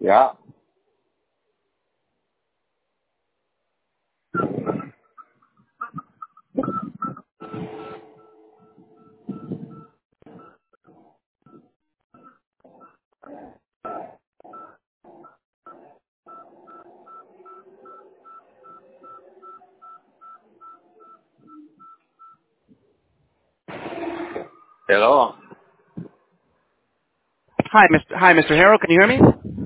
Yeah. Hello. Hi, Mr. Harrell. Can you hear me?